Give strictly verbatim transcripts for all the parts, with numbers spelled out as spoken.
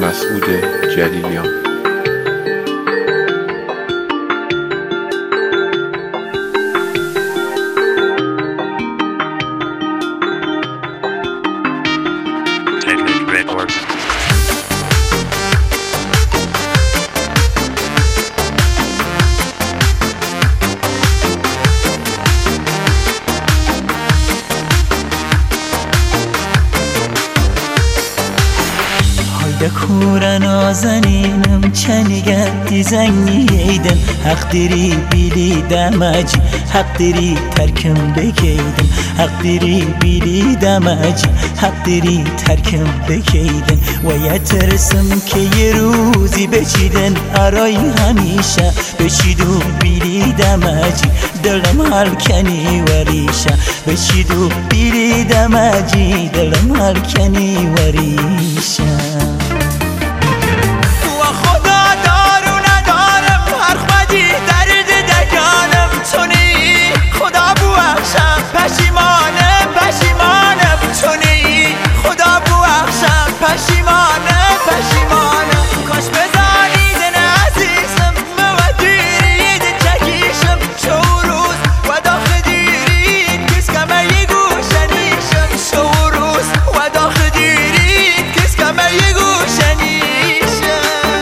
مسعود جلیلیان. Kura nazaninım çenigen dizengiydim. Hak diri bili demeci, hak diri terkim bekeydim. Hak diri bili demeci, hak diri terkim bekeydim. Ve yetersim ki yه روزی بچیدن arای همیشه بچیدو بیلی دمجی دلم هلکنی وریشه بچیدو بیلی دمجی دلم هلکنی وریشه. پشیمانم پشیمانم تو نیی خدا ببخشم پشیمانم پشیمانم کاش بزنید عزیزم مودید چکیشم شو روز و داخل دیرید کس کمه یه گوشنیشم شو روز و داخل دیرید کس کمه یه گوشنیشم.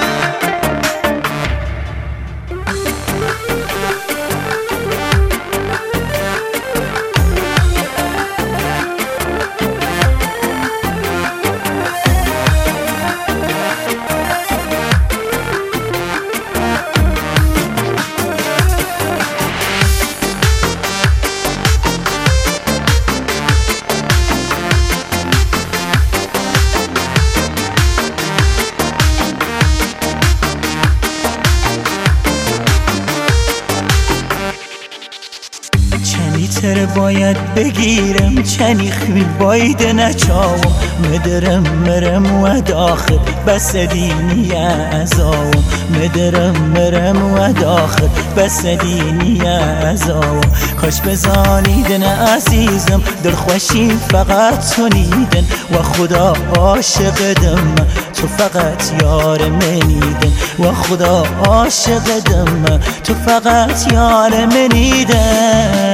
تر باید بگیرم چنی خوی باید نچاوم مدرم مرم و داخل بس دینی ازاوم مدرم مرم و داخل بس دینی ازاوم کاش بزانیدن عزیزم دلخوشی فقط تو نیدن و خدا عاشقدم تو فقط یار منیدن و خدا عاشقدم تو فقط یار منیدن.